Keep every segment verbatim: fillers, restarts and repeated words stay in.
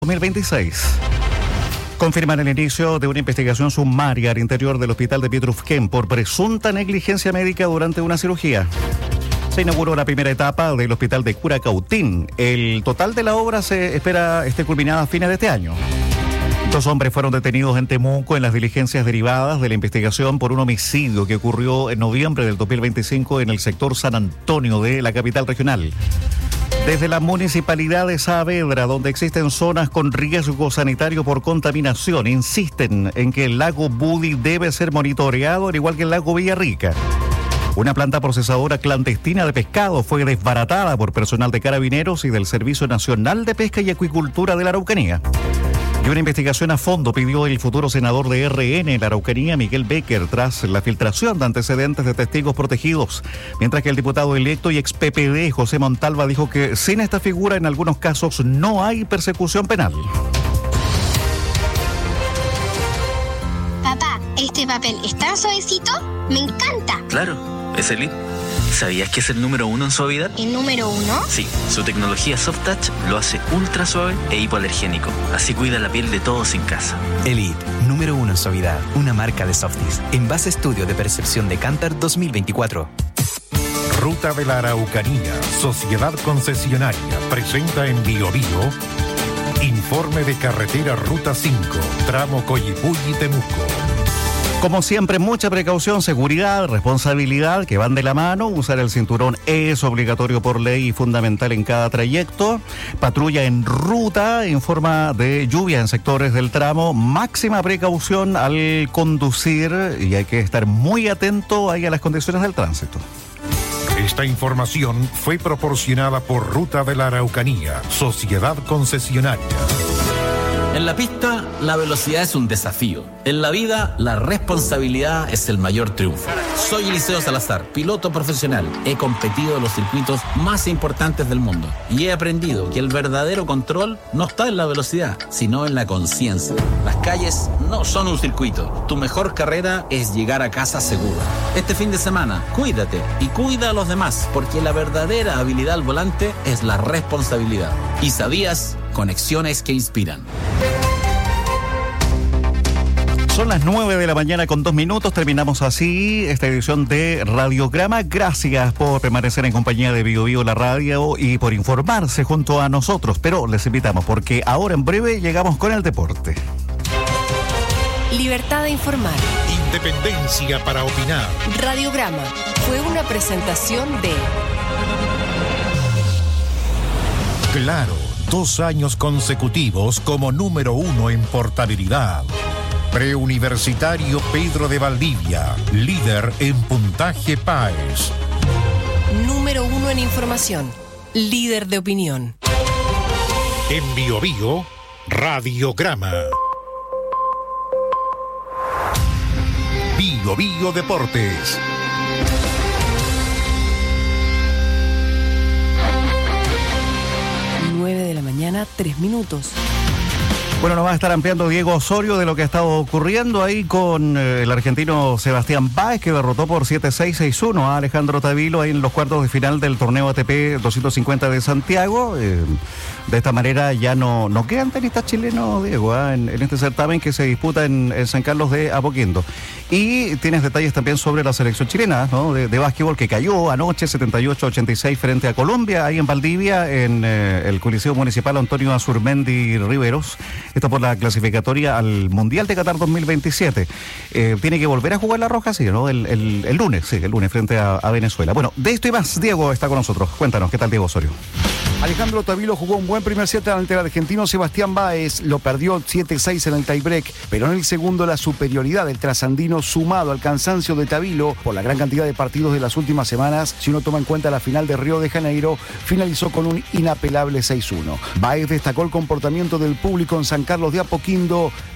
dos mil veintiséis. Confirman el inicio de una investigación sumaria al interior del hospital de Pietrufquén por presunta negligencia médica durante una cirugía. Se inauguró la primera etapa del hospital de Curacautín. El total de la obra se espera esté culminada a fines de este año. Dos hombres fueron detenidos en Temuco en las diligencias derivadas de la investigación por un homicidio que ocurrió en noviembre del dos mil veinticinco en el sector San Antonio de la capital regional. Desde la municipalidad de Saavedra, donde existen zonas con riesgo sanitario por contaminación, insisten en que el lago Budi debe ser monitoreado, al igual que el lago Villarrica. Una planta procesadora clandestina de pescado fue desbaratada por personal de Carabineros y del Servicio Nacional de Pesca y Acuicultura de la Araucanía. Y una investigación a fondo pidió el futuro senador de R N en la Araucanía, Miguel Becker, tras la filtración de antecedentes de testigos protegidos. Mientras que el diputado electo y ex P P D, José Montalva, dijo que sin esta figura en algunos casos no hay persecución penal. Papá, ¿este papel es tan suavecito? ¡Me encanta! Claro, es Elite. ¿Sabías que es el número uno en suavidad? ¿El número uno? Sí, su tecnología Soft Touch lo hace ultra suave e hipoalergénico. Así cuida la piel de todos en casa. Elite, número uno en suavidad, una marca de Softies. En base a estudio de percepción de Kantar dos mil veinticuatro. Ruta de la Araucanía, Sociedad Concesionaria, presenta en Bio Bio informe de carretera Ruta cinco, tramo Coyipulli-Temuco. Como siempre, mucha precaución, seguridad, responsabilidad que van de la mano. Usar el cinturón es obligatorio por ley y fundamental en cada trayecto. Patrulla en ruta en forma de lluvia en sectores del tramo. Máxima precaución al conducir y hay que estar muy atento ahí a las condiciones del tránsito. Esta información fue proporcionada por Ruta de la Araucanía, Sociedad Concesionaria. En la pista, la velocidad es un desafío. En la vida, la responsabilidad es el mayor triunfo. Soy Eliseo Salazar, piloto profesional. He competido en los circuitos más importantes del mundo y he aprendido que el verdadero control no está en la velocidad, sino en la conciencia. Las calles no son un circuito. Tu mejor carrera es llegar a casa seguro. Este fin de semana, cuídate y cuida a los demás, porque la verdadera habilidad al volante es la responsabilidad. ¿Y sabías? Conexiones que inspiran. Son las nueve de la mañana con dos minutos. Terminamos así esta edición de Radiograma. Gracias por permanecer en compañía de Bio Bio la radio y por informarse junto a nosotros. Pero les invitamos porque ahora en breve llegamos con el deporte. Libertad de informar. Independencia para opinar. Radiograma fue una presentación de Claro, dos años consecutivos como número uno en portabilidad. Preuniversitario Pedro de Valdivia, líder en puntaje PAES. Número uno en información, líder de opinión. En Bio Bio, Radiograma. Bio Bio Deportes. nueve de la mañana, tres minutos. Bueno, nos va a estar ampliando Diego Osorio de lo que ha estado ocurriendo ahí con eh, el argentino Sebastián Báez, que derrotó por siete seis seis uno a Alejandro Tavilo ahí en los cuartos de final del torneo A T P doscientos cincuenta de Santiago. Eh, de esta manera ya no, no quedan tenistas chilenos, Diego, ¿eh? en, en este certamen que se disputa en, en San Carlos de Apoquindo. Y tienes detalles también sobre la selección chilena, ¿no? de, de básquetbol, que cayó anoche setenta y ocho a ochenta y seis frente a Colombia, ahí en Valdivia, en eh, el Coliseo Municipal Antonio Azurmendi Riveros. Esto por la clasificatoria al Mundial de Qatar dos mil veintisiete. Eh, tiene que volver a jugar la Roja, sí, ¿no? El, el, el lunes, sí, el lunes frente a, a Venezuela. Bueno, de esto y más, Diego está con nosotros. Cuéntanos, ¿qué tal, Diego Osorio? Alejandro Tavilo jugó un buen primer set ante el argentino Sebastián Báez, lo perdió siete seis en el tiebreak, pero en el segundo la superioridad del trasandino sumado al cansancio de Tavilo por la gran cantidad de partidos de las últimas semanas, si uno toma en cuenta la final de Río de Janeiro, finalizó con un inapelable seis uno. Báez destacó el comportamiento del público en San Carlos de Apoquindo,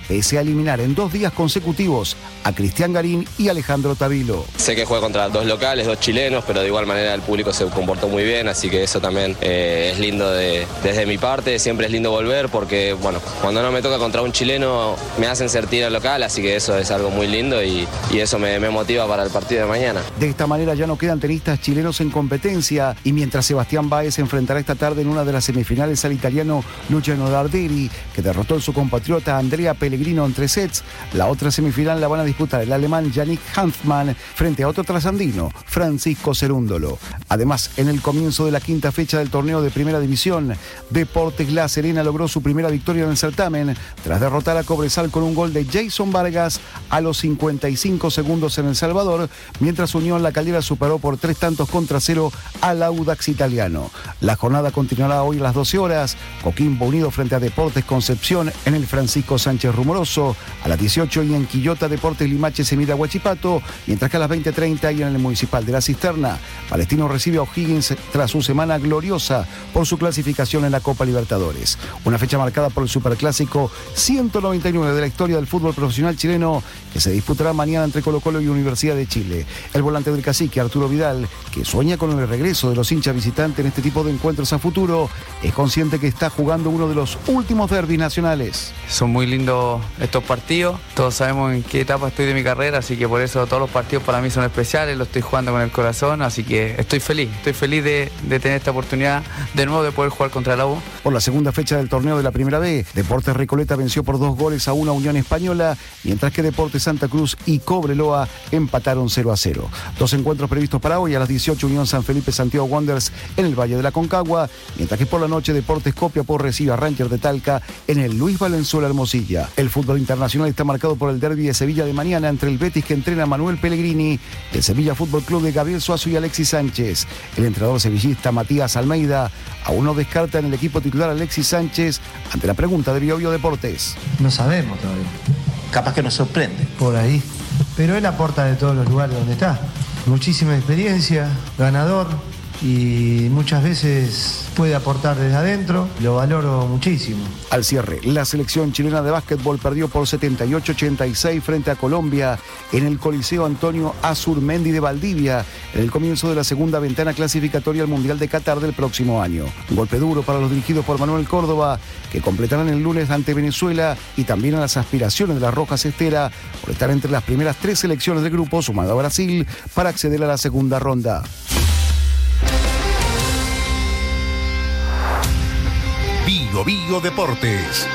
pese a eliminar en dos días consecutivos a Cristian Garín y Alejandro Tavilo. Sé que juega contra dos locales, dos chilenos, pero de igual manera el público se comportó muy bien, así que eso también eh, es lindo de, desde mi parte. Siempre es lindo volver porque, bueno, cuando no me toca contra un chileno me hacen sentir al local, así que eso es algo muy lindo y, y eso me, me motiva para el partido de mañana. De esta manera ya no quedan tenistas chilenos en competencia y mientras Sebastián Báez se enfrentará esta tarde en una de las semifinales al italiano Luciano Darderi, que derrotó a su compatriota Andrea Pellegrino en tres sets, la otra semifinal la van a disputar el alemán Yannick Hanfmann frente a otro trasandino, Francisco Cerúndolo. Además, en el comienzo de la quinta fecha del torneo de Primera División, Deportes La Serena logró su primera victoria en el certamen tras derrotar a Cobresal con un gol de Jason Vargas a los cincuenta y cinco segundos en El Salvador, mientras Unión La Calera superó por tres tantos contra cero al Audax italiano. La jornada continuará hoy a las doce horas, Coquimbo Unido frente a Deportes Concepción en el Francisco Sánchez Rumoroso, a las dieciocho y en Quillota Deportes Limache se mide a Huachipato, mientras que a las veinte treinta y en el Municipal de La Cisterna, Palestino recibe a O'Higgins tras su semana gloriosa por su clasificación en la Copa Libertadores. Una fecha marcada por el Superclásico ciento noventa y nueve de la historia del fútbol profesional chileno, que se disputará mañana entre Colo-Colo y Universidad de Chile. El volante del Cacique, Arturo Vidal, que sueña con el regreso de los hinchas visitantes en este tipo de encuentros a futuro, es consciente que está jugando uno de los últimos derbis nacionales. Son muy lindos estos partidos, todos sabemos en qué etapa estoy de mi carrera, así que por eso todos los partidos para mí son especiales, los estoy jugando con el corazón, así que estoy feliz, estoy feliz de, de tener esta oportunidad de nuevo de poder jugar contra la U. Por la segunda fecha del torneo de la Primera B, Deportes Recoleta venció por dos goles a una Unión Española, mientras que Deportes Santa Cruz y Cobreloa empataron cero a cero. Dos encuentros previstos para hoy: a las dieciocho Unión San Felipe Santiago Wanderers en el Valle de la Concagua, mientras que por la noche Deportes Copiapó recibe a Rangers de Talca en el Luis Valenzuela Hermosilla. El fútbol internacional está marcado por el derbi de Sevilla de mañana entre el Betis, que entrena a Manuel Pellegrini, el Sevilla Fútbol Club de Gabriel Suazo y Alexis Sánchez. El entrenador sevillista Matías Almeida aún no descarta en el equipo titular Alexis Sánchez ante la pregunta de Biobío Deportes. No sabemos todavía. Capaz que nos sorprende. Por ahí. Pero él aporta de todos los lugares donde está. Muchísima experiencia, ganador, y muchas veces puede aportar desde adentro, lo valoro muchísimo. Al cierre, la selección chilena de básquetbol perdió por setenta y ocho a ochenta y seis frente a Colombia en el Coliseo Antonio Azurmendi de Valdivia, en el comienzo de la segunda ventana clasificatoria al Mundial de Qatar del próximo año. Un golpe duro para los dirigidos por Manuel Córdoba, que completarán el lunes ante Venezuela, y también a las aspiraciones de las Rojas Estera por estar entre las primeras tres selecciones del grupo, sumado a Brasil, para acceder a la segunda ronda. Biobío Deportes.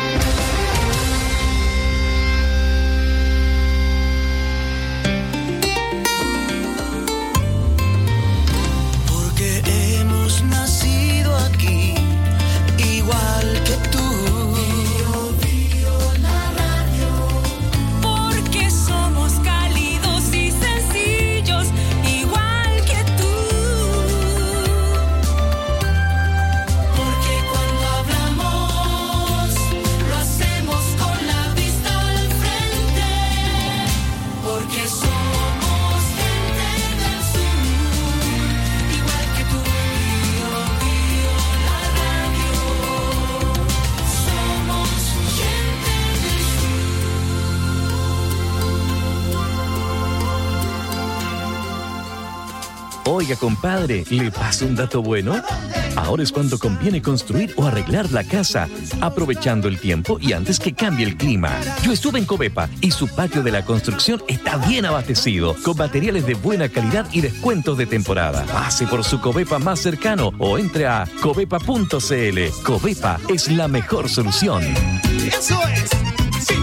Porque hemos nacido aquí, igual que tú. Bio, bio, la radio. Porque somos cálidos y sencillos, igual que tú. Porque cuando hablamos, lo hacemos con la vista al frente. Porque somos gente del sur, igual que tú. Bio, bio, la radio. Somos gente del Oiga, compadre, ¿le paso un dato bueno? Ahora es cuando conviene construir o arreglar la casa, aprovechando el tiempo y antes que cambie el clima. Yo estuve en Covepa y su patio de la construcción está bien abastecido, con materiales de buena calidad y descuentos de temporada. Pase por su Covepa más cercano o entre a covepa punto cl. Covepa es la mejor solución. Eso es. Sí.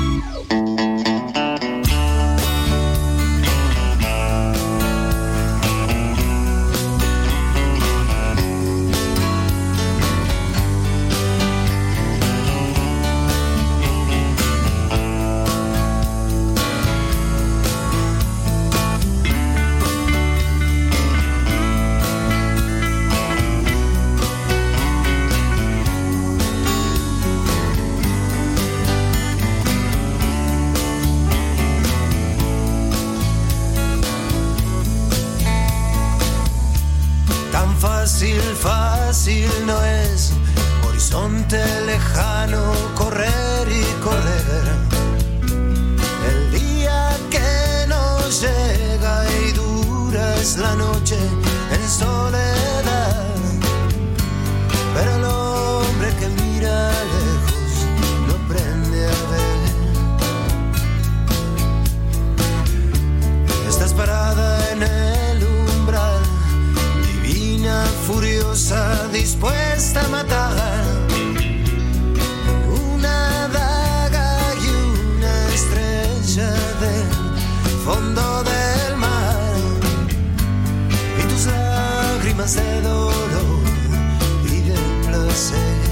Tan fácil, fácil no es, horizonte lejano, correr y correr. fondo del mar y tus lágrimas de dolor y de placer.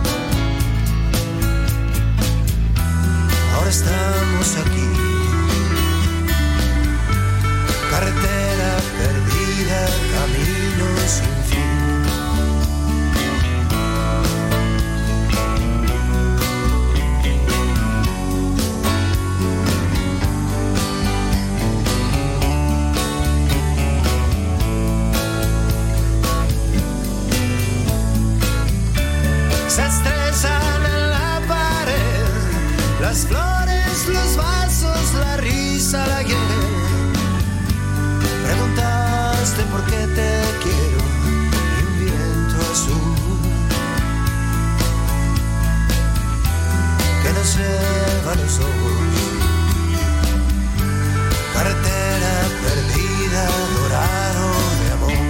Ahora estamos aquí, carretera perdida, camino sin fin. Se estrellan en la pared las flores, los vasos, la risa, la guerra. Preguntaste por qué te quiero y un viento azul que nos lleva a los ojos. Carretera perdida, dorado de amor.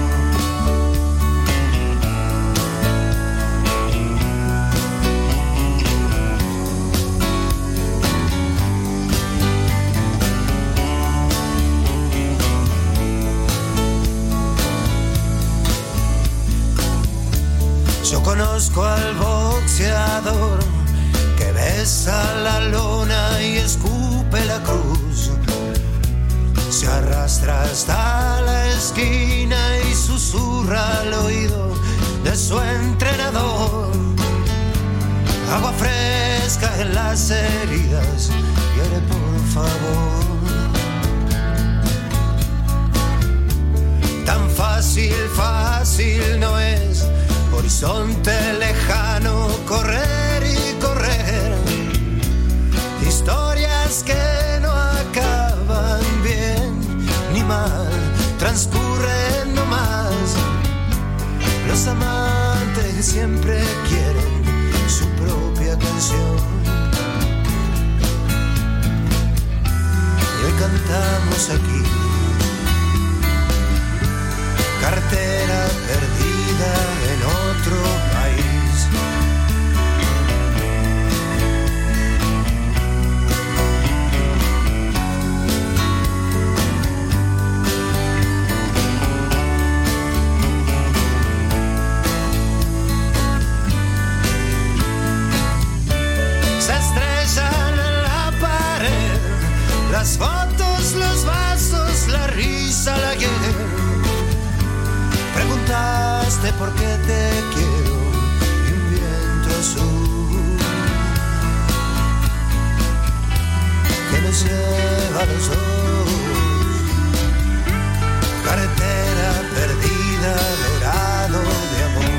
Yo conozco al boxeador que besa la lona y escupe la cruz. Se arrastra hasta la esquina y susurra al oído de su entrenador. Agua fresca en las heridas, quiere por favor. Tan fácil, fácil no es. Horizonte lejano, correr y correr. Historias que no acaban bien ni mal, transcurren nomás. Los amantes siempre quieren su propia canción. Y hoy cantamos aquí, cartera perdida en otro país. Se estrellan en la pared las fotos, los vasos, la risa, la guerra. Preguntaste por qué te quiero y un viento azul que nos lleva a los ojos. Carretera perdida, dorado de amor.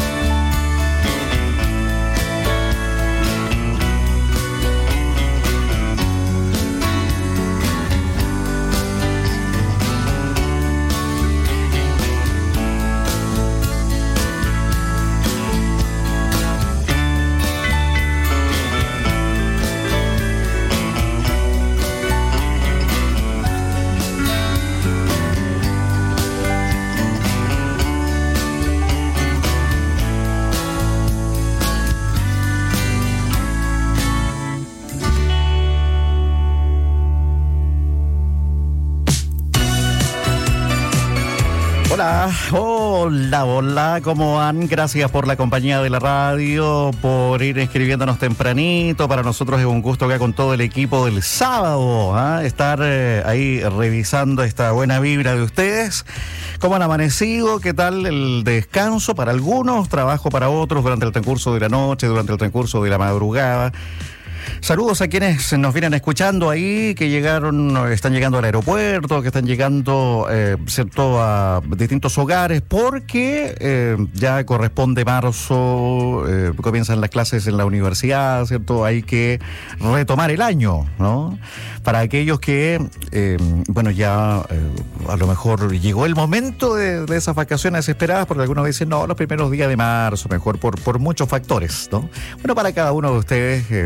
Hola, hola, hola, ¿cómo van? Gracias por la compañía de la radio, por ir escribiéndonos tempranito. Para nosotros es un gusto acá con todo el equipo del sábado, ¿eh? estar eh, ahí revisando esta buena vibra de ustedes. ¿Cómo han amanecido? ¿Qué tal el descanso para algunos? Trabajo para otros durante el transcurso de la noche, durante el transcurso de la madrugada. Saludos a quienes nos vienen escuchando ahí, que llegaron, están llegando al aeropuerto, que están llegando, eh, cierto, a distintos hogares, porque eh, ya corresponde marzo, eh, comienzan las clases en la universidad, cierto, hay que retomar el año, ¿no? Para aquellos que, eh, bueno, ya eh, a lo mejor llegó el momento de, de esas vacaciones esperadas, porque algunos dicen, no, los primeros días de marzo, mejor por, por muchos factores, ¿no? Bueno, para cada uno de ustedes, eh, vayan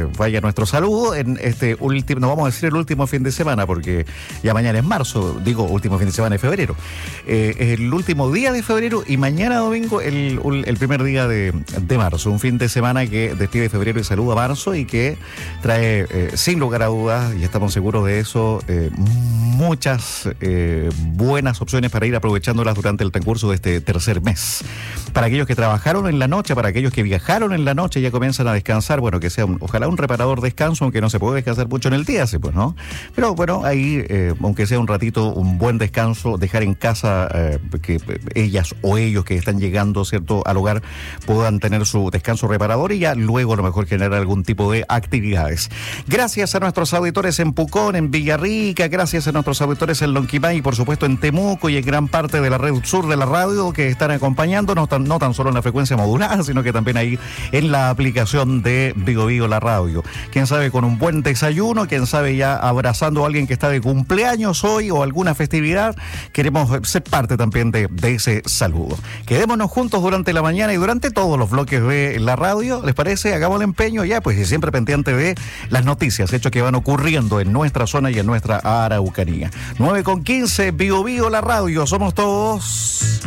nuestro saludo en este último, no vamos a decir el último fin de semana porque ya mañana es marzo, digo último fin de semana de febrero. Eh, el último día de febrero y mañana domingo el, el primer día de, de marzo. Un fin de semana que despide febrero y saluda a marzo y que trae, eh, sin lugar a dudas, y estamos seguros de eso, eh, muchas eh, buenas opciones para ir aprovechándolas durante el transcurso de este tercer mes. Para aquellos que trabajaron en la noche, para aquellos que viajaron en la noche y ya comienzan a descansar, bueno, que sea un, ojalá un reparador descanso, aunque no se puede descansar mucho en el día, sí, pues, ¿no? Pero bueno, ahí, eh, aunque sea un ratito, un buen descanso, dejar en casa eh, que ellas o ellos que están llegando, ¿cierto?, al hogar puedan tener su descanso reparador y ya luego a lo mejor generar algún tipo de actividades. Gracias a nuestros auditores en Pucón, en Villarrica, gracias a nuestros auditores en Lonquimay y por supuesto en Temuco y en gran parte de la red sur de la radio que están acompañándonos, tan, no tan solo en la frecuencia modulada, sino que también ahí en la aplicación de Vigo Vigo la radio. Quién sabe con un buen desayuno, quién sabe ya abrazando a alguien que está de cumpleaños hoy o alguna festividad, queremos ser parte también de, de ese saludo. Quedémonos juntos durante la mañana y durante todos los bloques de la radio, ¿les parece? Hagamos el empeño ya, pues y siempre pendiente de las noticias, hechos que van ocurriendo en nuestra zona y en nuestra Araucanía. nueve con quince, Vigo Vigo la radio, somos todos.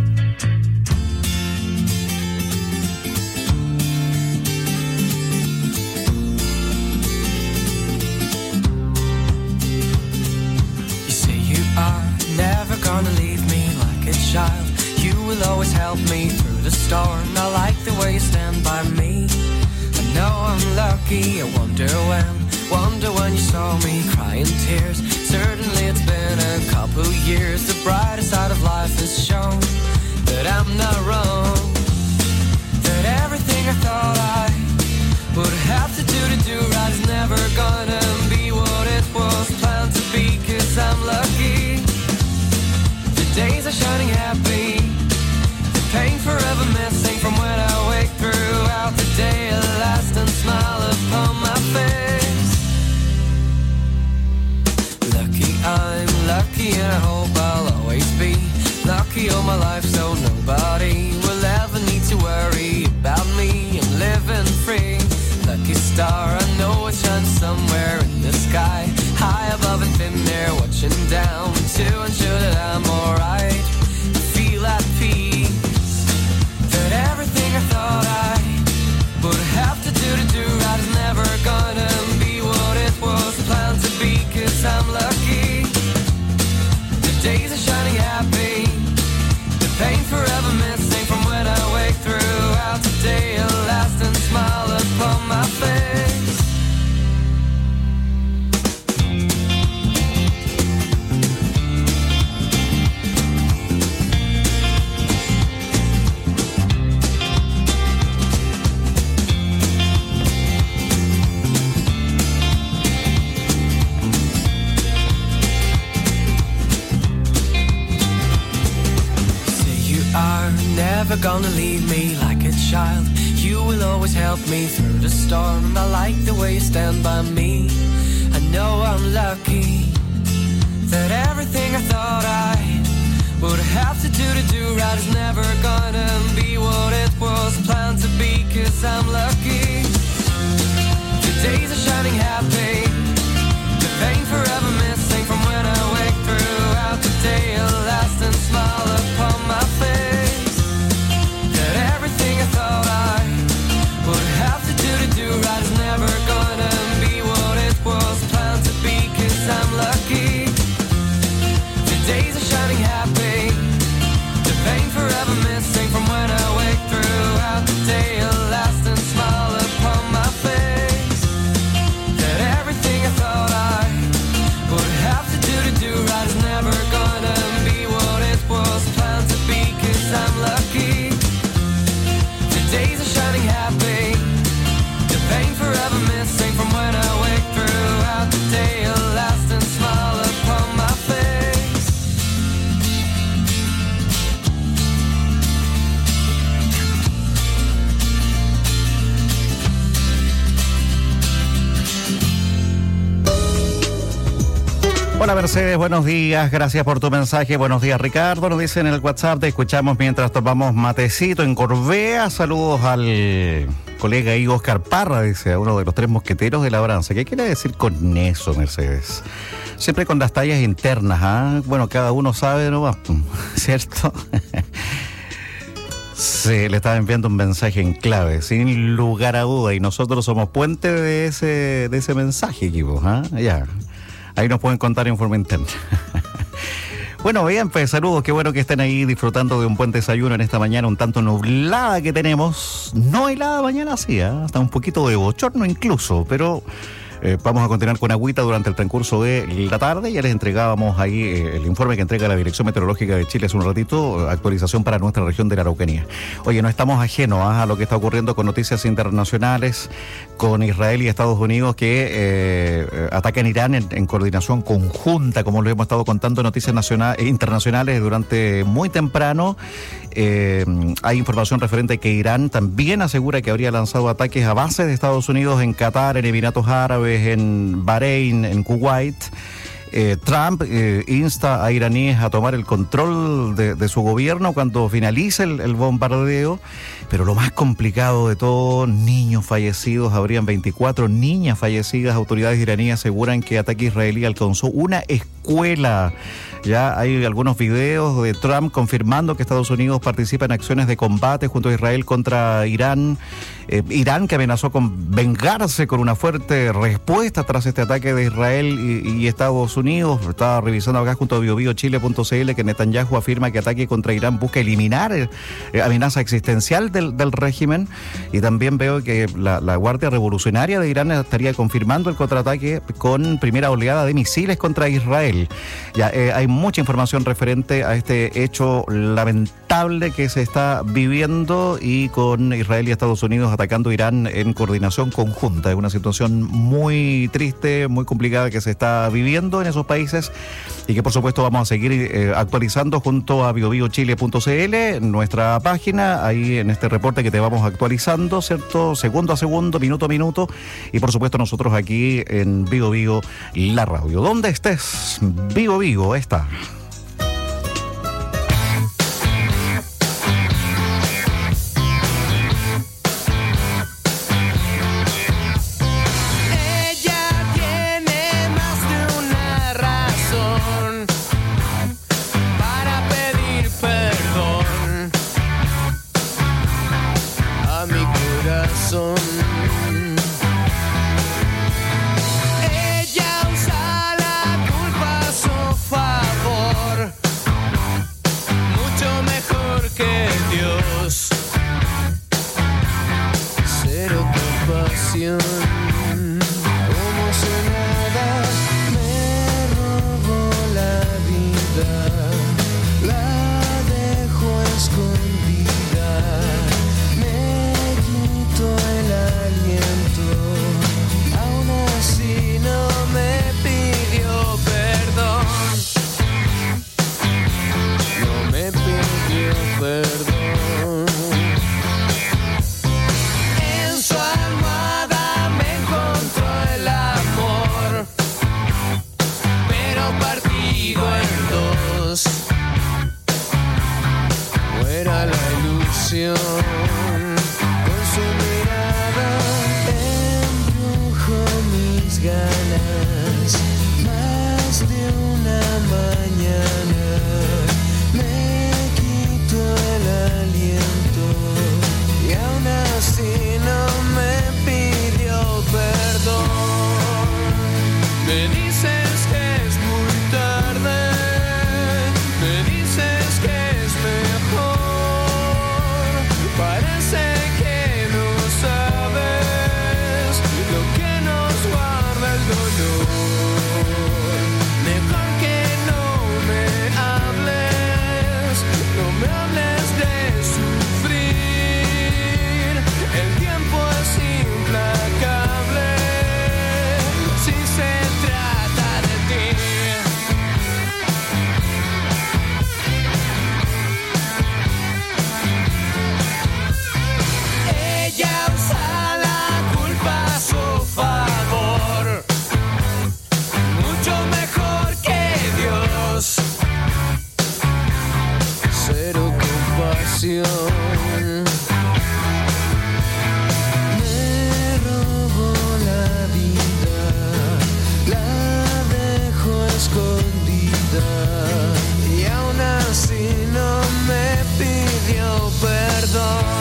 Never gonna leave me like a child. You will always help me through the storm. I like the way you stand by me. I know I'm lucky, I wonder when. Wonder when you saw me crying tears. Certainly it's been a couple years. The brighter side of life has shown that I'm not wrong. That everything I thought I would have to do to do right is never gonna be what it was planned to be. Cause I'm lucky. Days are shining happy, the pain forever missing from when I wake throughout the day at last and smile upon my face. Lucky I'm lucky and I hope I'll always be lucky all my life so nobody will ever need to worry about me. I'm living free, lucky star, I know it shines somewhere in the sky, high above and thin there watching down to ensure that I'm alright. I feel at peace, that everything I thought I would have to do to do right is never gonna be what it was planned to be. Cause I'm lucky, the days are shining happy, the pain forever missing from when I wake throughout the day at last and smile upon my face. Never gonna leave me like a child. You will always help me through the storm. I like the way you stand by me. I know I'm lucky, that everything I thought I would have to do to do right is never gonna be what it was planned to be. Cause I'm lucky, the days are shining happy, the pain forever missing from when I wake throughout the day at last and smile upon my face. Everything I thought I would have to do to do right is never gonna be what it was planned to be. Cause I'm lucky, the days are shining happy, the pain forever missing from when I wake throughout the day at last and smile upon my face. That everything Hola Mercedes, buenos días, gracias por tu mensaje. Buenos días Ricardo, nos dice en el WhatsApp, te escuchamos mientras tomamos matecito en Corbea. Saludos al colega ahí Oscar Parra, dice, uno de los tres mosqueteros de labranza. ¿Qué quiere decir con eso, Mercedes? Siempre con las tallas internas, ¿ah? Bueno, cada uno sabe, ¿no? ¿Cierto? Sí, le estaba enviando un mensaje en clave, sin lugar a duda, y nosotros somos puente de ese, de ese mensaje, equipo, ¿ah? Ya. Ahí nos pueden contar en forma interna. Bueno, bien, pues saludos, qué bueno que estén ahí disfrutando de un buen desayuno en esta mañana un tanto nublada que tenemos. No helada mañana, sí, ¿eh? Hasta un poquito de bochorno incluso, pero eh, vamos a continuar con agüita durante el transcurso de la tarde. Ya les entregábamos ahí eh, el informe que entrega la Dirección Meteorológica de Chile hace un ratito, actualización para nuestra región de la Araucanía. Oye, no estamos ajenos ¿eh? a lo que está ocurriendo con noticias internacionales, con Israel y Estados Unidos que eh, atacan Irán en, en coordinación conjunta, como lo hemos estado contando en noticias nacionales, internacionales durante muy temprano. Eh, hay información referente a que Irán también asegura que habría lanzado ataques a bases de Estados Unidos en Qatar, en Emiratos Árabes, en Bahrein, en Kuwait. Eh, Trump eh, insta a iraníes a tomar el control de, de su gobierno cuando finalice el, el bombardeo, pero lo más complicado de todo, niños fallecidos, habrían veinticuatro niñas fallecidas. Autoridades iraníes aseguran que ataque israelí alcanzó una escuela. Ya hay algunos videos de Trump confirmando que Estados Unidos participa en acciones de combate junto a Israel contra Irán. Eh, Irán que amenazó con vengarse con una fuerte respuesta tras este ataque de Israel y, y Estados Unidos. Estaba revisando acá junto a bio bio chile punto c l que Netanyahu afirma que ataque contra Irán busca eliminar eh, amenaza existencial del, del régimen. Y también veo que la, la Guardia Revolucionaria de Irán estaría confirmando el contraataque con primera oleada de misiles contra Israel. Ya eh, hay mucha información referente a este hecho lamentable que se está viviendo y con Israel y Estados Unidos atacando Irán en coordinación conjunta. Es una situación muy triste, muy complicada que se está viviendo en esos países y que por supuesto vamos a seguir eh, actualizando junto a bio bio chile punto c l, nuestra página, ahí en este reporte que te vamos actualizando, ¿cierto? Segundo a segundo, minuto a minuto, y por supuesto nosotros aquí en Bio Bio, la radio. ¿Dónde estés? Bio Bio está. Ella usa la culpa a su favor. canción. Me robo la vida, la dejo escondida y aún así no me pidió perdón.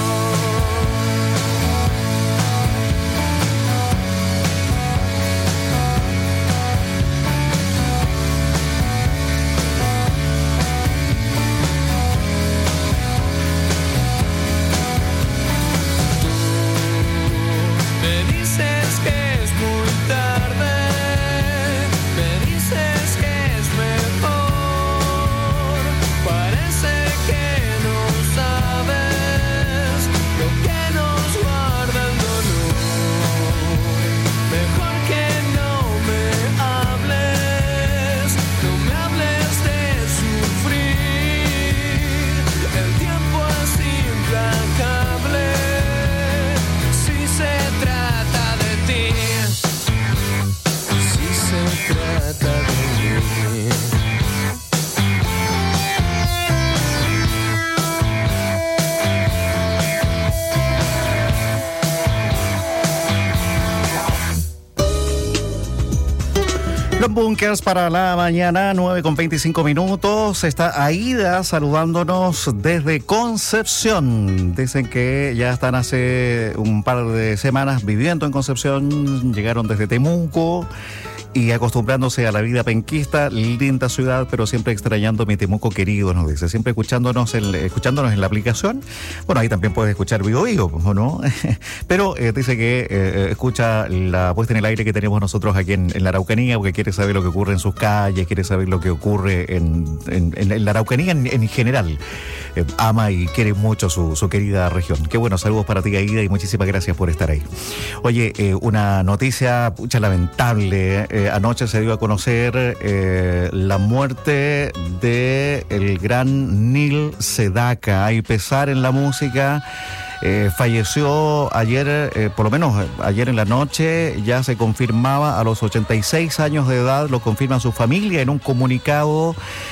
Los Bunkers para la mañana, nueve con veinticinco minutos. Está Aida saludándonos desde Concepción. Dicen que ya están hace un par de semanas viviendo en Concepción. Llegaron desde Temuco y acostumbrándose a la vida penquista. Linda ciudad, pero siempre extrañando mi Temuco querido, nos dice. Siempre escuchándonos en, escuchándonos en la aplicación. Bueno, ahí también puedes escuchar Vivo Vivo, ¿o no? Pero eh, dice que eh, escucha la puesta en el aire que tenemos nosotros aquí en, en la Araucanía, porque quiere saber lo que ocurre en sus calles, quiere saber lo que ocurre en, en, en la Araucanía en, en general. Eh, ama y quiere mucho su, su querida región. Qué bueno, saludos para ti, Aida, y muchísimas gracias por estar ahí. Oye, eh, una noticia, pucha, lamentable. Eh, anoche se dio a conocer eh, la muerte de el gran Neil Sedaka. Hay pesar en la música. Eh, falleció ayer, eh, por lo menos ayer en la noche, ya se confirmaba a los ochenta y seis años de edad, lo confirma su familia en un comunicado.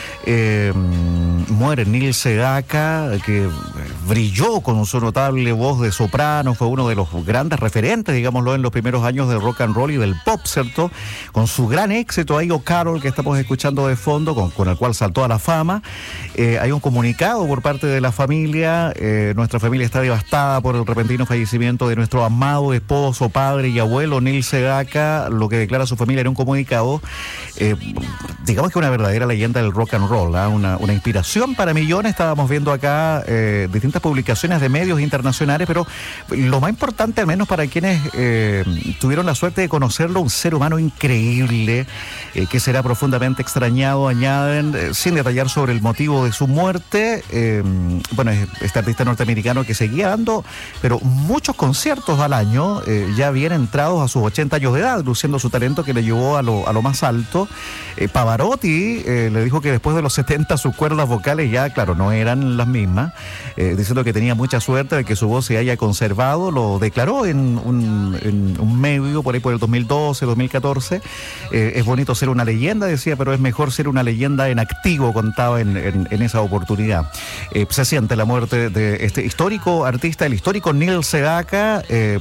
Eh, muere Neil Sedaka, que brilló con su notable voz de soprano, fue uno de los grandes referentes, digámoslo, en los primeros años del rock and roll y del pop, ¿cierto? Con su gran éxito ahí, O Carol, que estamos escuchando de fondo, con, con el cual saltó a la fama. Eh, hay un comunicado por parte de la familia. Eh, nuestra familia está devastada por el repentino fallecimiento de nuestro amado esposo, padre y abuelo Neil Sedaka. Lo que declara su familia en un comunicado, eh, digamos que una verdadera leyenda del rock and roll. Una, una inspiración para millones. Estábamos viendo acá eh, distintas publicaciones de medios internacionales, pero lo más importante, al menos para quienes eh, tuvieron la suerte de conocerlo, un ser humano increíble, eh, que será profundamente extrañado, añaden, eh, sin detallar sobre el motivo de su muerte. Eh, bueno, este artista norteamericano que seguía dando, pero muchos conciertos al año, eh, ya bien entrados a sus ochenta años de edad, luciendo su talento que le llevó a lo, a lo más alto. Eh, Pavarotti eh, le dijo que después de los setenta sus cuerdas vocales ya, claro, no eran las mismas, eh, diciendo que tenía mucha suerte de que su voz se haya conservado. Lo declaró en un, en un medio por ahí por el dos mil doce, dos mil catorce. Eh, es bonito ser una leyenda, decía, pero es mejor ser una leyenda en activo, contaba en, en, en esa oportunidad. Eh, se siente la muerte de este histórico artista, el histórico Neil Sedaka. Eh,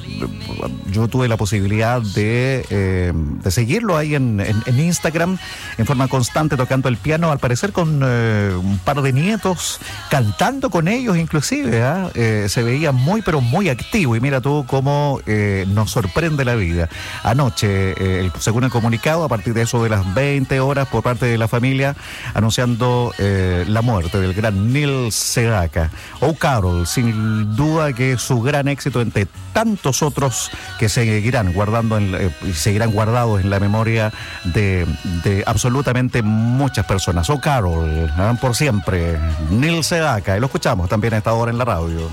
yo tuve la posibilidad de, eh, de seguirlo ahí en, en, en Instagram en forma constante, tocando el piano, al parecer con eh, un par de nietos, cantando con ellos inclusive, ¿eh? Eh, se veía muy pero muy activo, y mira tú cómo eh, nos sorprende la vida. Anoche, eh, según el comunicado, a partir de eso de las veinte horas, por parte de la familia, anunciando eh, la muerte del gran Neil Sedaka. O Carol, sin duda que es su gran éxito entre tantos otros que seguirán guardando en, eh, seguirán guardados en la memoria de, de absolutamente muchas personas. O Carol, ¿eh? Por siempre, Neil Sedaka, y lo escuchamos también a esta hora en la radio.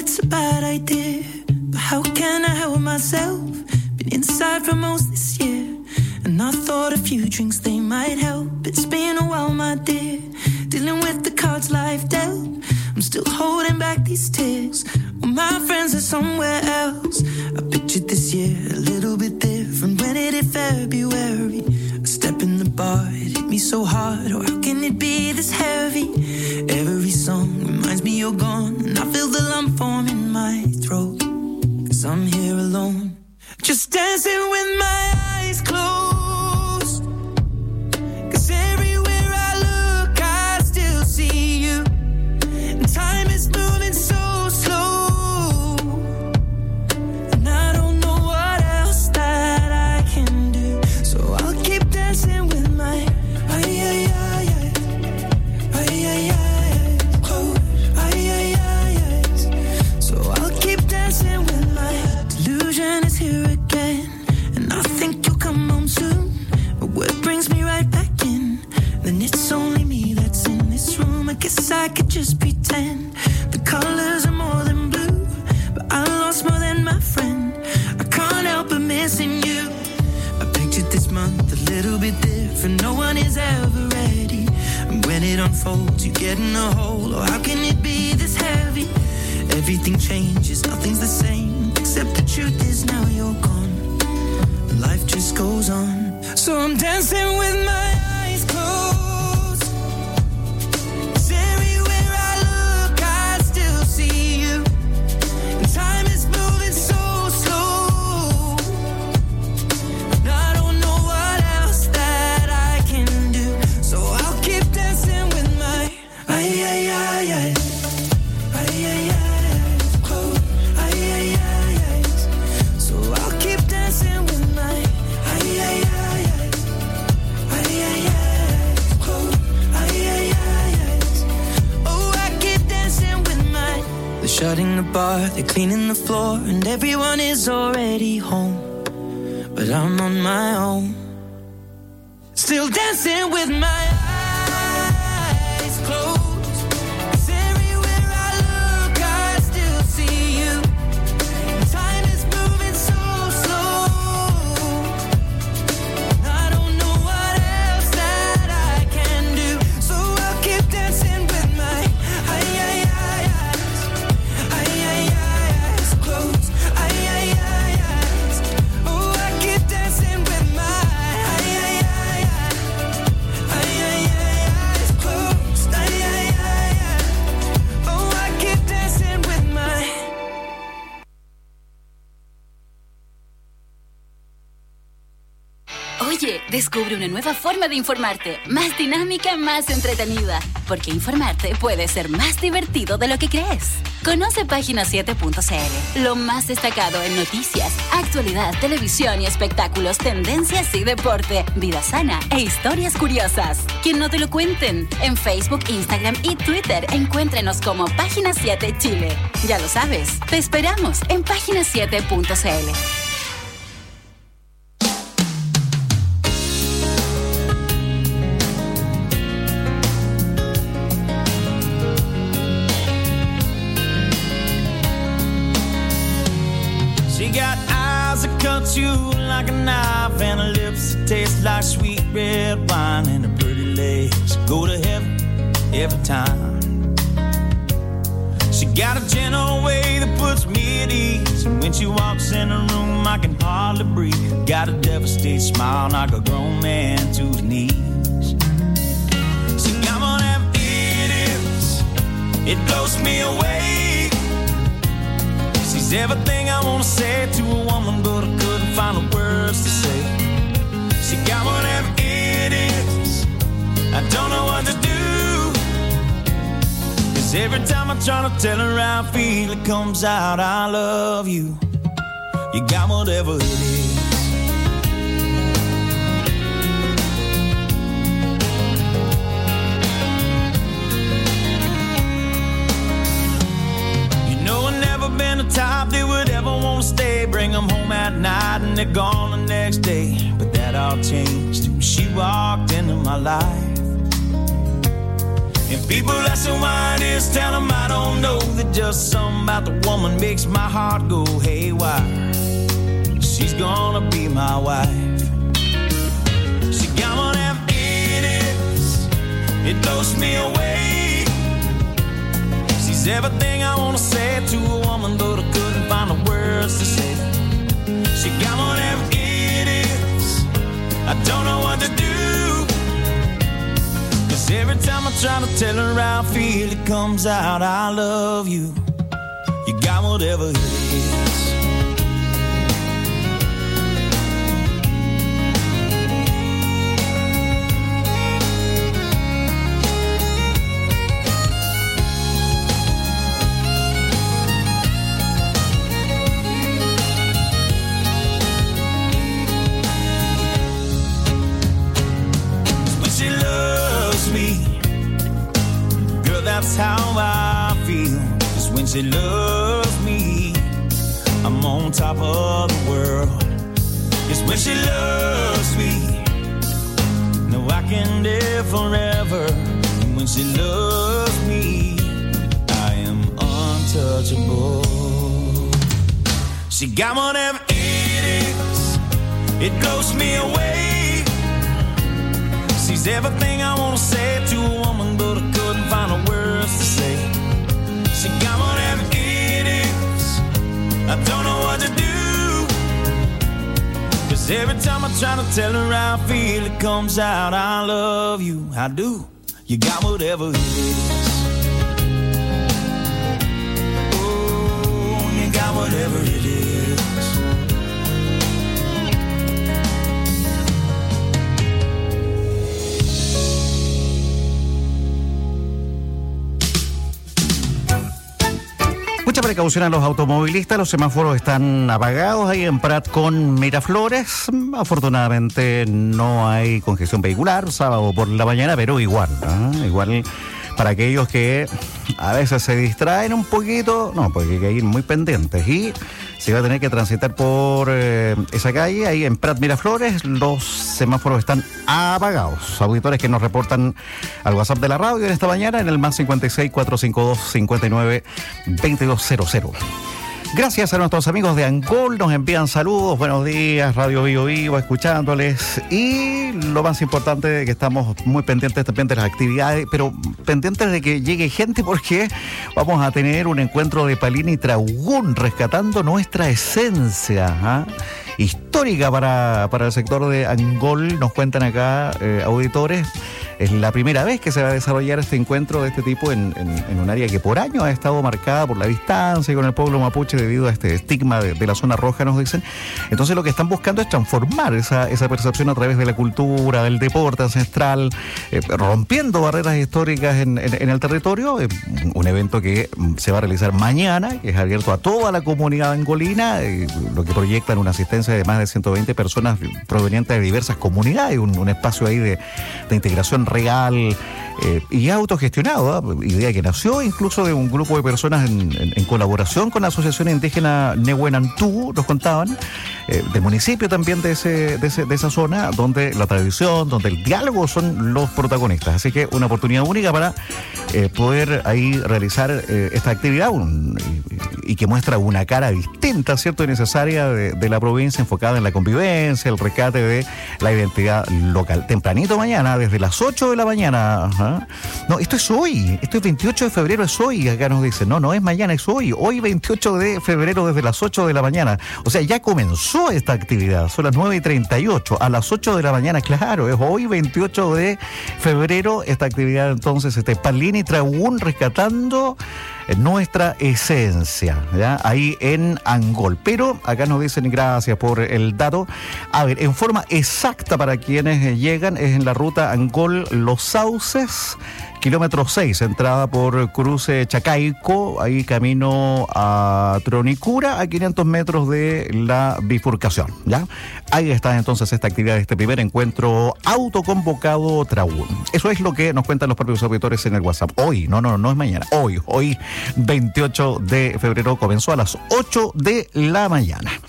it's a bad idea, but how can I help myself? Been inside for most this year, and I thought a few drinks they might help. It's been a while, my dear, dealing with the cards life dealt. I'm still holding back these tears, well, my friends are somewhere else. I pictured this year a little bit different when it hit February. A step in the bar, it hit me so hard, or how can it be this heavy? Every song reminds me you're gone, and I feel the lump form in my throat, 'cause I'm here alone, just dancing with my eyes closed. 'Cause everywhere I look, I still see you, and time is moving so slow, and I don't know what else that I can do, so I'll keep dancing with my ay, ay, ay, ay, ay, ay, ay, close, ay, ay, ay, ay. So I'll keep dancing with my delusion is here again, and I think you'll come home soon, but what brings me right back in? Then it's only me that's in this room. I guess I could just pretend the colors are more than blue, but I lost more than my friend. I can't help but missing you. I pictured this month a little bit different. No one is ever ready, and when it unfolds, you get in a hole. Or how can it be this heavy? Everything changes, nothing's the same, except the truth is now you're gone. Life just goes on, so I'm dancing with my eyes closed. 'Cause everywhere I look, I still see you, and time is moving so slow, and I don't know what else that I can do, so I'll keep dancing with my ay, ay, ay, ay, ay, ay, ay. Shutting the bar, they're cleaning the floor, and everyone is already home, but I'm on my own, still dancing with my eyes closed. 'Cause everywhere I look, I still see you, and time is moving so slow, and I don't know what else that I can do, so I'll keep dancing with my ay, ay, ay. Oye, descubre una nueva forma de informarte, más dinámica, más entretenida, porque informarte puede ser más divertido de lo que crees. Conoce página siete punto c l, lo más destacado en noticias, actualidad, televisión y espectáculos, tendencias y deporte, vida sana e historias curiosas. Que no te lo cuenten. En Facebook, Instagram y Twitter, encuéntrenos como Página siete Chile. Ya lo sabes, te esperamos en página siete punto c l. Cuts you like a knife, and her lips that taste like sweet red wine, and her pretty legs go to heaven every time. She got a gentle way that puts me at ease, and when she walks in the room I can hardly breathe. Got a devastated smile like a grown man to his knees. See, I'm gonna have it is, it blows me away. She's everything I wanna say to a woman, but I couldn't find the words to say. She got whatever it is, I don't know what to do. 'Cause every time I try to tell her how I feel, it comes out, I love you. You got whatever it is. Been the type that would ever want to stay, bring them home at night and they're gone the next day. But that all changed when she walked into my life. And People asking why it is, tell them I don't know. That just something about the woman makes my heart go haywire. She's gonna be my wife. She got one of them idiots, it blows me away. She's everything I wanna say to a woman, but I couldn't find the words to say. She got one of them idiots, I don't know what to do. Cause every time I try to tell her how I feel, it comes out, I love you. You got whatever it is. That's how I feel. Cause when she loves me, I'm on top of the world. Cause when she loves me, no, I can live forever. And when she loves me, I am untouchable. She got one of them idiots, it blows me away. She's everything I wanna say to a woman, but I couldn't find the words to say. She got one of them idiots, I don't know what to do. Cause every time I try to tell her how I feel, it comes out, I love you, I do. You got whatever it is. Oh, you got whatever it is. Mucha precaución a los automovilistas, los semáforos están apagados ahí en Prat con Miraflores. Afortunadamente no hay congestión vehicular sábado por la mañana, pero igual, ¿eh? igual para aquellos que a veces se distraen un poquito, no, porque hay que ir muy pendientes y se va a tener que transitar por eh, esa calle, ahí en Prat Miraflores, los semáforos están apagados. Auditores que nos reportan al WhatsApp de la radio en esta mañana en el más cincuenta y seis, cuatrocientos cincuenta y dos, cincuenta y nueve, veintidós cero cero. Gracias a nuestros amigos de Angol, nos envían saludos, buenos días, Radio Vivo Vivo, escuchándoles. Y lo más importante, que estamos muy pendientes también de las actividades, pero pendientes de que llegue gente porque vamos a tener un encuentro de Palini Traugún, rescatando nuestra esencia, ¿eh? histórica para, para el sector de Angol. Nos cuentan acá eh, auditores, es la primera vez que se va a desarrollar este encuentro de este tipo en, en, en un área que por años ha estado marcada por la distancia y con el pueblo mapuche debido a este estigma de, de la zona roja, nos dicen. Entonces lo que están buscando es transformar esa, esa percepción a través de la cultura, del deporte ancestral, eh, rompiendo barreras históricas en, en, en el territorio. Eh, un evento que se va a realizar mañana, que es abierto a toda la comunidad angolina, eh, lo que proyectan una asistencia de más de ciento veinte personas provenientes de diversas comunidades, un, un espacio ahí de, de integración real eh, y autogestionado, ¿eh? idea que nació incluso de un grupo de personas en, en, en colaboración con la Asociación Indígena Nehuenantú, nos contaban, eh, del municipio también de, ese, de, ese, de esa zona, donde la tradición, donde el diálogo son los protagonistas. Así que una oportunidad única para eh, poder ahí realizar eh, esta actividad un, y, y que muestra una cara distinta, ¿cierto?, y necesaria de, de la provincia, enfocada en la convivencia, el rescate de la identidad local. Tempranito mañana, desde las ocho de la mañana. Ajá. No, esto es hoy, esto es veintiocho de febrero, es hoy, acá nos dicen. No, no es mañana, es hoy. Hoy veintiocho de febrero desde las ocho de la mañana. O sea, ya comenzó esta actividad, son las nueve y treinta y ocho, a las ocho de la mañana, claro, es hoy veintiocho de febrero esta actividad. Entonces, este Palini Traugún, rescatando nuestra esencia, ¿ya? Ahí en Angol. Pero acá nos dicen, gracias por el dato. A ver, en forma exacta para quienes llegan, es en la ruta Angol-Los Sauces, kilómetro seis, entrada por cruce Chacaico, ahí camino a Tronicura, a quinientos metros de la bifurcación, ¿ya? Ahí está entonces esta actividad, este primer encuentro autoconvocado Traugún. Eso es lo que nos cuentan los propios auditores en el WhatsApp. Hoy, no, no, no es mañana, hoy, hoy veintiocho de febrero, comenzó a las ocho de la mañana.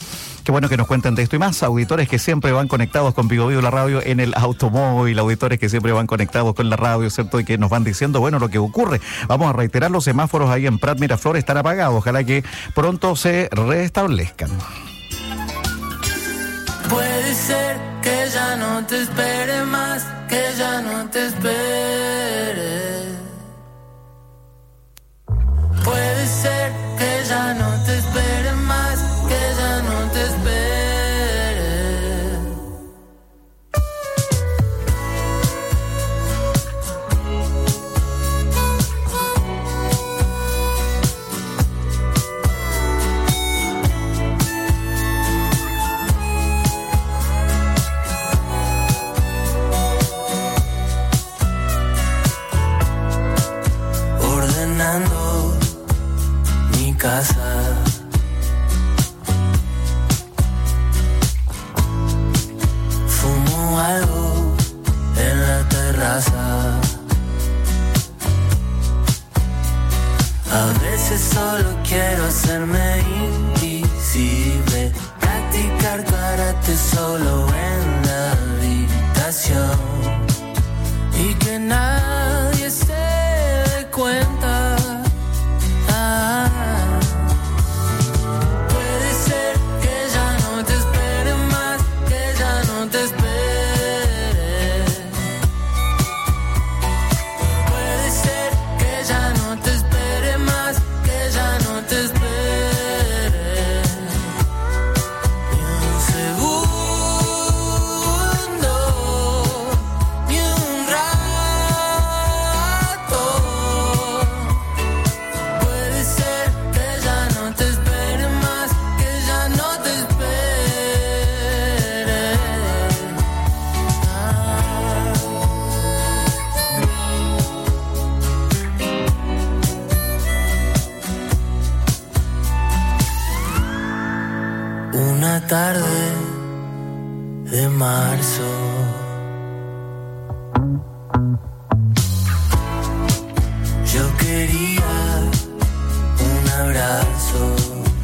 Qué bueno que nos cuenten de esto y más. Auditores que siempre van conectados con Vigo Vigo la radio en el automóvil, auditores que siempre van conectados con la radio, ¿cierto? Y que nos van diciendo, bueno, lo que ocurre. Vamos a reiterar, los semáforos ahí en Prat Miraflores están apagados. Ojalá que pronto se restablezcan. Puede ser que ya no te espere más, que ya no te espere. Puede ser que ya no te espere más, que ya no te espere. Ordenando mi casa, fumo algo en la terraza. A veces solo quiero hacerme invisible, practicar karate solo en la habitación y que nadie se dé cuenta. Ah, puede ser que ya no te espere más, que ya no te espere. Puede ser que ya no te espere más, que ya no te espere. Ni un segundo, ni un rato. Puede ser que ya no te espere más, que ya no te espere. Una tarde de marzo, yo quería un abrazo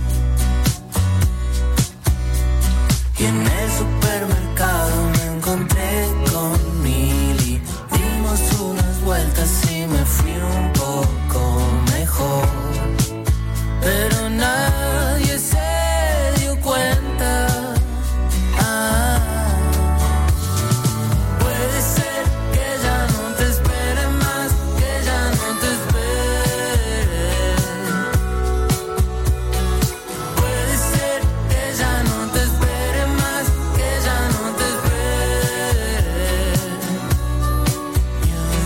y en el supermercado me encontré con Mili. Dimos unas vueltas y me fui un poco mejor, pero nadie se dio cuenta. Ah, puede ser que ya no te espere más, que ya no te espere. Puede ser que ya no te espere más, que ya no te espere. Ni un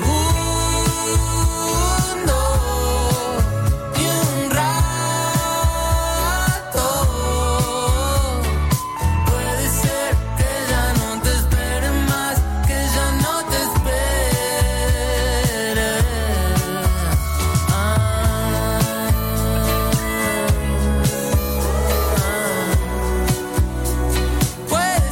segundo, ni un rato. Puede ser que ya no te espere más, que ya no te espere. Ah, puede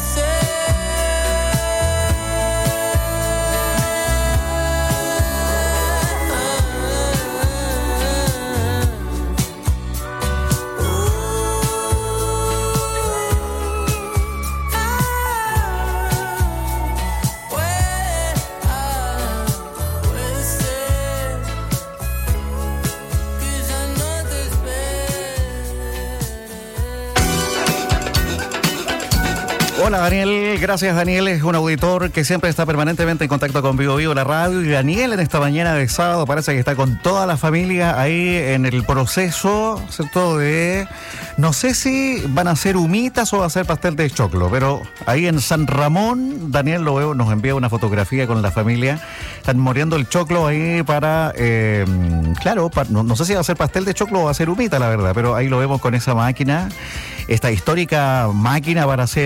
Hola Daniel, gracias Daniel, es un auditor que siempre está permanentemente en contacto con Vigo Vigo la radio, y Daniel en esta mañana de sábado parece que está con toda la familia ahí en el proceso, ¿cierto? De, no sé si van a hacer humitas o va a ser pastel de choclo, pero ahí en San Ramón, Daniel lo veo, nos envía una fotografía con la familia, están muriendo el choclo ahí para, eh, claro, para, no, no sé si va a ser pastel de choclo o va a ser humita la verdad, pero ahí lo vemos con esa máquina, esta histórica máquina para hacer humitas.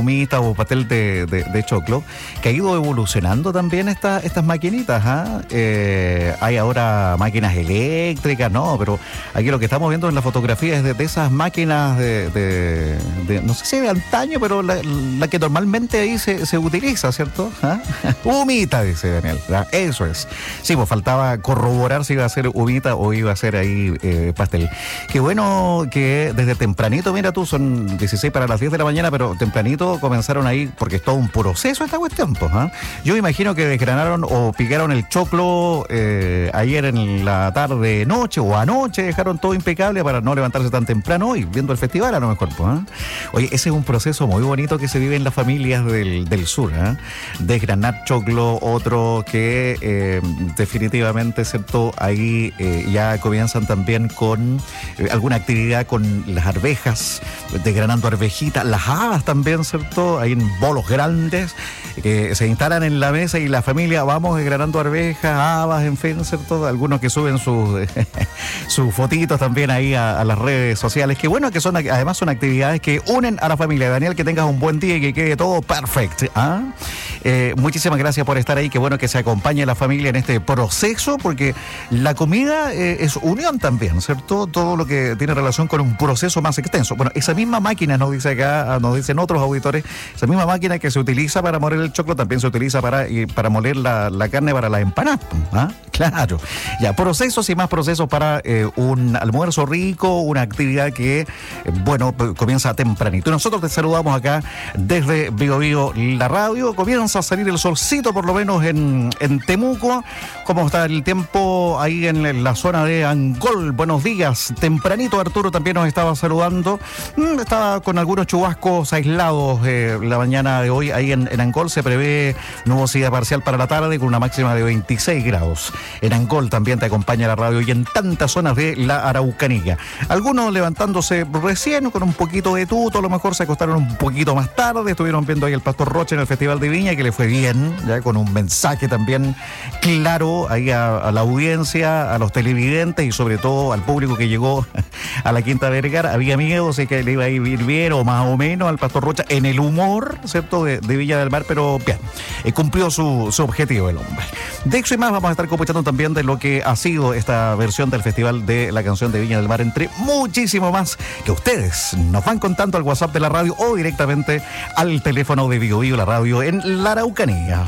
humita o pastel de, de, de choclo, que ha ido evolucionando también esta, estas maquinitas. ¿eh? Eh, hay ahora máquinas eléctricas, no, pero aquí lo que estamos viendo en la fotografía es de, de esas máquinas de, de, de, no sé si de antaño, pero la, la que normalmente ahí se, se utiliza, ¿cierto? ¿Ah? Humita, dice Daniel. ¿verdad? Eso es. Sí, pues faltaba corroborar si iba a ser humita o iba a ser ahí eh, pastel. Qué bueno que desde tempranito, mira tú, son dieciséis para las diez de la mañana, pero tempranito comenzaron ahí, porque es todo un proceso esta cuestión, pues. ¿eh? Yo imagino que desgranaron o picaron el choclo eh, ayer en la tarde, noche o anoche, dejaron todo impecable para no levantarse tan temprano y viendo el festival a lo mejor, pues. ¿eh? Oye, ese es un proceso muy bonito que se vive en las familias del, del sur, ¿eh? Desgranar choclo, otro que eh, definitivamente, ¿cierto? Ahí eh, ya comienzan también con eh, alguna actividad con las arvejas, desgranando arvejitas, las habas también, ¿cierto? Ahí en bolos grandes que se instalan en la mesa y la familia vamos desgranando arvejas, habas, en fin, ¿cierto? Algunos que suben sus sus fotitos también ahí a, a las redes sociales. Qué bueno que son, además son actividades que unen a la familia. Daniel, que tengas un buen día y que quede todo perfecto. ¿ah? Eh, muchísimas gracias por estar ahí. Qué bueno que se acompañe la familia en este proceso, porque la comida eh, es unión también, ¿cierto? Todo lo que tiene relación con un proceso más extenso. Bueno, esa misma máquina, nos dice acá, nos dicen otros auditores, esa misma máquina que se utiliza para moler el choclo también se utiliza para, y para moler la, la carne para la empanada. ¿ah? Claro. Ya, procesos y más procesos para eh, un almuerzo rico, una actividad que, eh, bueno, comienza tempranito. Y nosotros te saludamos acá desde Bio Bio, la radio. Comienza a salir el solcito, por lo menos en, en Temuco. ¿Cómo está el tiempo ahí en, en la zona de Angol? Buenos días. Tempranito Arturo también nos estaba saludando. Mm, estaba con algunos chubascos aislados eh, la mañana de hoy ahí en, en Angol. Se prevé nubosidad parcial para la tarde con una máxima de veintiséis grados. En Angol también te acompaña la radio y en tantas zonas de la Araucanía. Algunos levantándose recién con un poquito de tuto, a lo mejor se acostaron un poquito más tarde, estuvieron viendo ahí el Pastor Roche en el Festival de Viña, que le fue bien, ya con un mensaje también claro ahí a, a la audiencia, a los televidentes y sobre todo al público que llegó a la Quinta Vergara. Había miedo, sé que le iba a ir bien o más o menos al Pastor Rocha en el humor, ¿cierto?, de, de Viña del Mar, pero bien, eh, cumplió su, su objetivo el hombre. De eso y más vamos a estar escuchando también de lo que ha sido esta versión del Festival de la Canción de Viña del Mar, entre muchísimo más que ustedes nos van contando al WhatsApp de la radio o directamente al teléfono de Bio Bio, la radio en la Araucanía.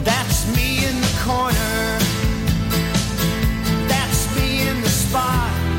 Corner, that's me in the spot.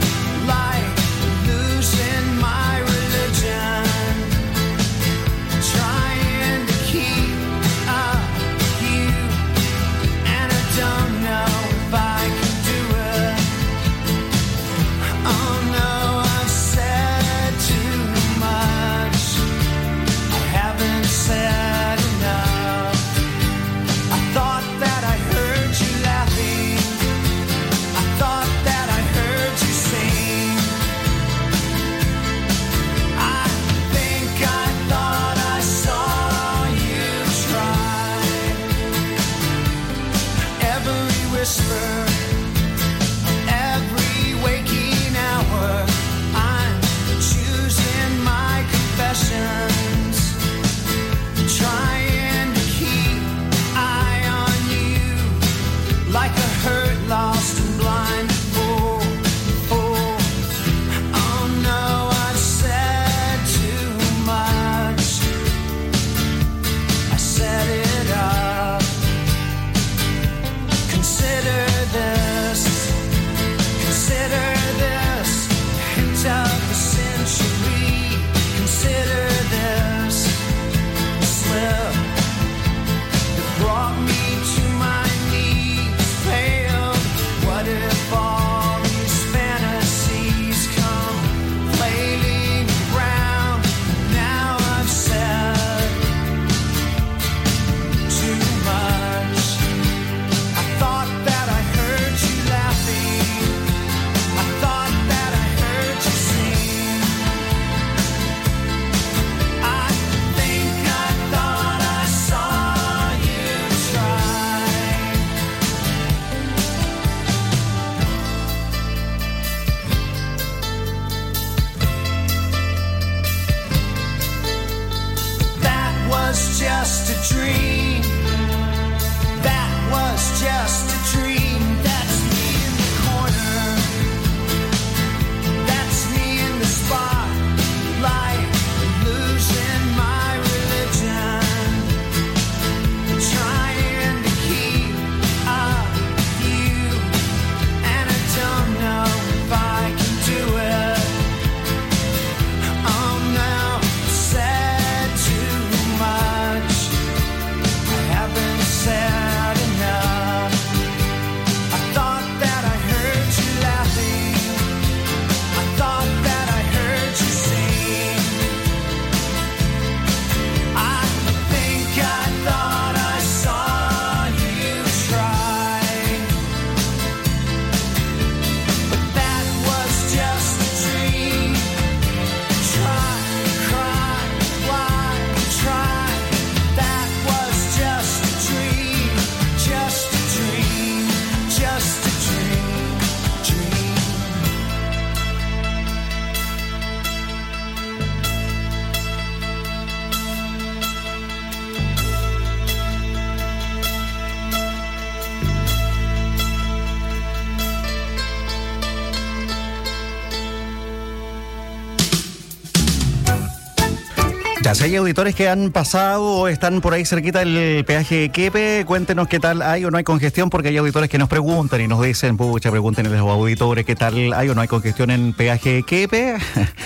Ya, si hay auditores que han pasado o están por ahí cerquita del peaje de Quepe, cuéntenos qué tal hay o no hay congestión, porque hay auditores que nos preguntan y nos dicen, pucha, pregúntenle a los auditores qué tal hay o no hay congestión en peaje de Quepe.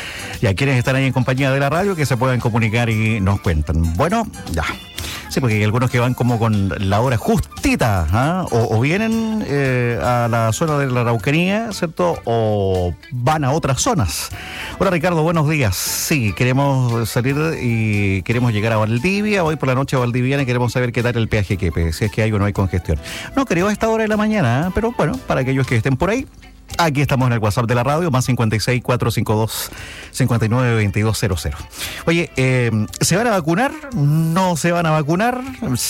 Y a quienes están ahí en compañía de la radio que se puedan comunicar y nos cuentan. Bueno, ya. Sí, porque hay algunos que van como con la hora justita, ¿ah? o, o vienen eh, a la zona de la Araucanía, ¿cierto? O van a otras zonas. Hola Ricardo, buenos días. Sí, queremos salir y queremos llegar a Valdivia, hoy por la noche a Valdiviana, y queremos saber qué tal el peaje Quepe, si es que hay o no hay congestión. No creo a esta hora de la mañana, ¿eh? Pero bueno, para aquellos que estén por ahí, aquí estamos en el WhatsApp de la radio, más cincuenta y seis, cuatrocientos cincuenta y dos, cincuenta y nueve, veintidós cero cero. Oye, eh, ¿se van a vacunar? ¿No se van a vacunar?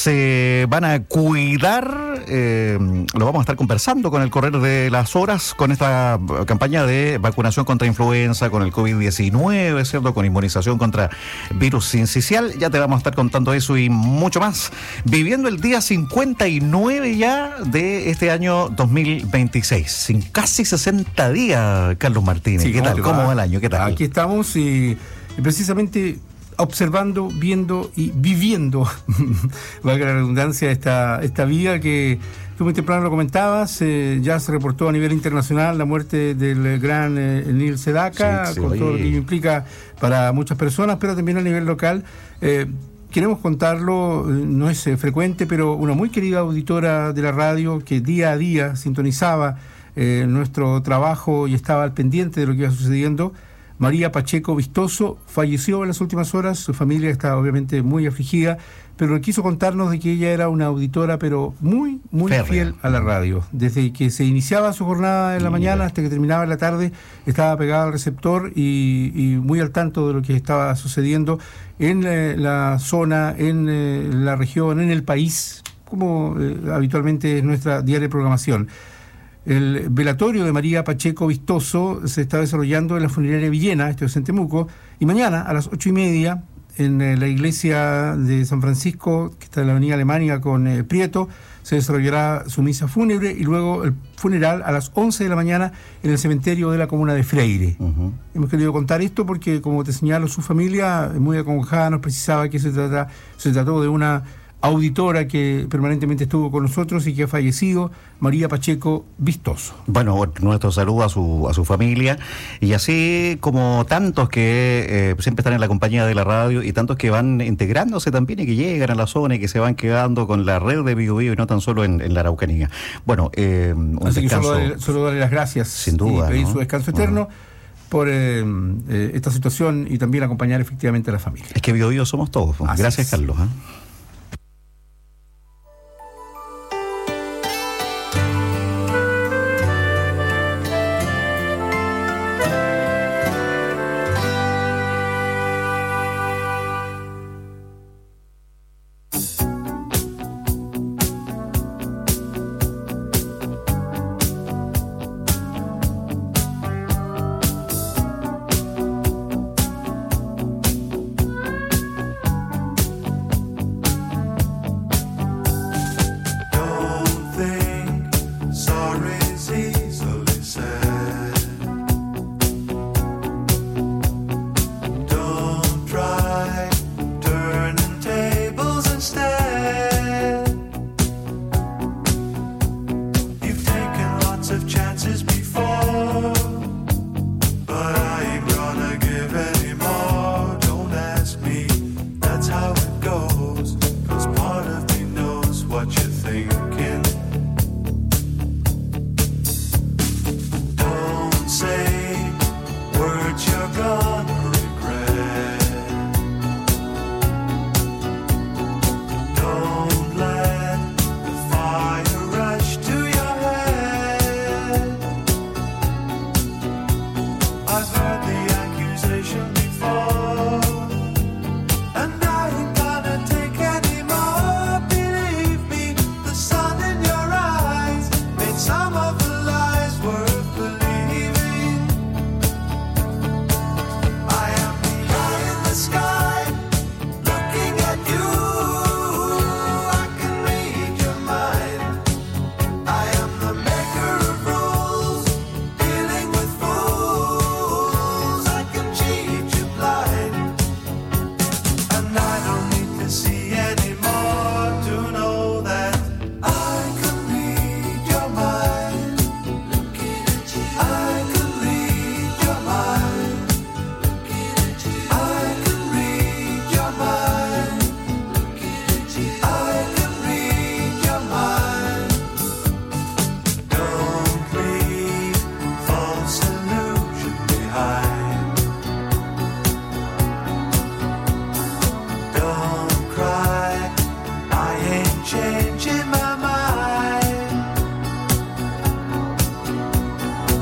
¿Se van a cuidar? Eh, lo vamos a estar conversando con el correr de las horas, con esta campaña de vacunación contra influenza, con el covid diecinueve, ¿cierto? Con inmunización contra virus sincicial. Ya te vamos a estar contando eso y mucho más. Viviendo el día cincuenta y nueve ya de este año dos mil veintiséis. Sin casi sesenta días, Carlos Martínez. Sí, ¿qué tal? ¿Cómo va el año? ¿Qué tal? Aquí estamos y, y precisamente observando, viendo y viviendo, valga la redundancia, esta, esta vida que tú muy temprano lo comentabas, eh, ya se reportó a nivel internacional la muerte del gran eh, Neil Sedaka, sí, sí, con oye. todo lo que implica para muchas personas, pero también a nivel local. Eh, Queremos contarlo, no es eh, frecuente, pero una muy querida auditora de la radio que día a día sintonizaba eh, nuestro trabajo y estaba al pendiente de lo que iba sucediendo, María Pacheco Vistoso, falleció en las últimas horas. Su familia está obviamente muy afligida, pero quiso contarnos de que ella era una auditora, pero muy, muy Férrea. fiel a la radio. Desde que se iniciaba su jornada en la Mira. mañana hasta que terminaba en la tarde, estaba pegada al receptor y, y muy al tanto de lo que estaba sucediendo en eh, la zona, en eh, la región, en el país, como eh, habitualmente es nuestra diaria programación. El velatorio de María Pacheco Vistoso se está desarrollando en la funeraria Villena, esto es en Temuco, y mañana a las ocho y media en eh, la iglesia de San Francisco, que está en la avenida Alemania con eh, Prieto, se desarrollará su misa fúnebre y luego el funeral a las once de la mañana en el cementerio de la comuna de Freire. Uh-huh. Hemos querido contar esto porque, como te señalo, su familia, muy acongojada, nos precisaba que se, trata, se trató de una auditora que permanentemente estuvo con nosotros y que ha fallecido, María Pacheco Vistoso. Bueno, nuestro saludo a su a su familia, y así como tantos que eh, siempre están en la compañía de la radio y tantos que van integrándose también y que llegan a la zona y que se van quedando con la red de Bio Bio y no tan solo en, en la Araucanía. Bueno, eh, un así descanso, que solo darle, solo darle las gracias, sin duda, y pedir ¿no? su descanso eterno. Uh-huh. por eh, eh, esta situación y también acompañar efectivamente a la familia. Es que Bio Bio somos todos. Así Gracias, es. Carlos. ¿eh?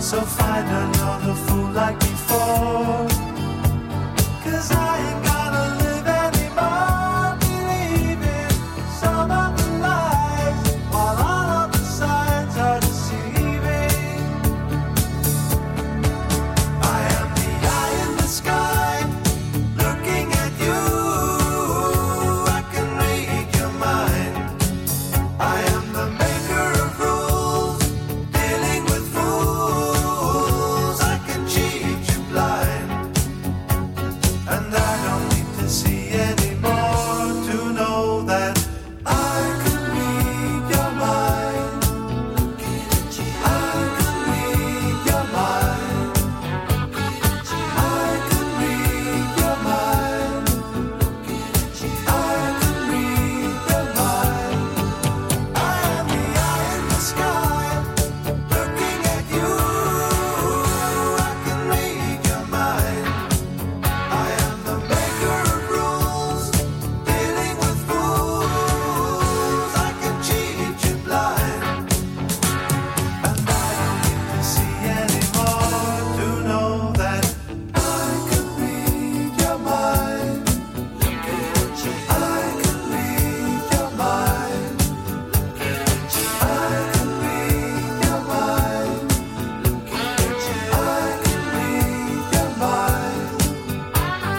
So find another fool like before, 'cause I ain't gotta live anymore believing some of the lies, while all of the signs are deceiving. I am the eye in the sky, looking at you. I can read your mind. I am the maker of rules, dealing with fools. I can cheat you blind, and I don't need to see anymore to know that I can read your mind. I can read your mind. I can read your mind. I can read your mind. I am the eye in the sky, looking at you. I can read your mind. I am the maker of rules, dealing with fools. I can cheat you blind, and I don't need to see anymore to know that I can read your mind. I can read your mind. I can read your mind. I can read your mind.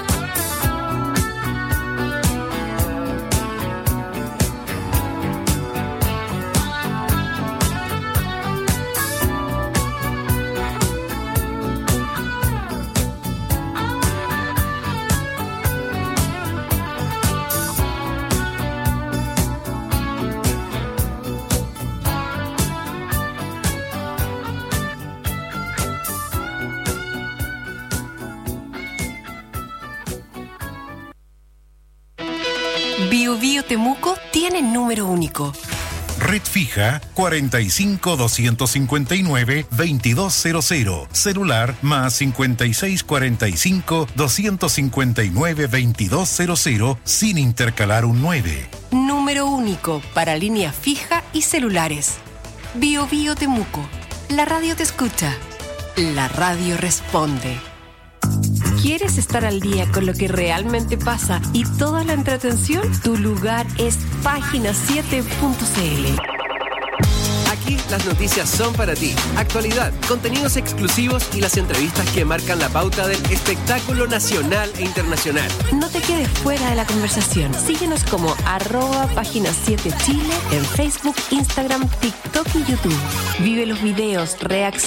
Bio Bio Temuco tiene número único. Red fija cuarenta y cinco, doscientos cincuenta y nueve, veintidós cero cero. Celular más cincuenta y seis, cuarenta y cinco, doscientos cincuenta y nueve, veintidós cero cero sin intercalar un nueve. Número único para línea fija y celulares. Bio Bio Temuco. La radio te escucha. La radio responde. ¿Quieres estar al día con lo que realmente pasa y toda la entretención? Tu lugar es página siete punto c l. Aquí las noticias son para ti. Actualidad, contenidos exclusivos y las entrevistas que marcan la pauta del espectáculo nacional e internacional. No te quedes fuera de la conversación. Síguenos como arroba página siete Chile en Facebook, Instagram, TikTok y YouTube. Vive los videos, reacciones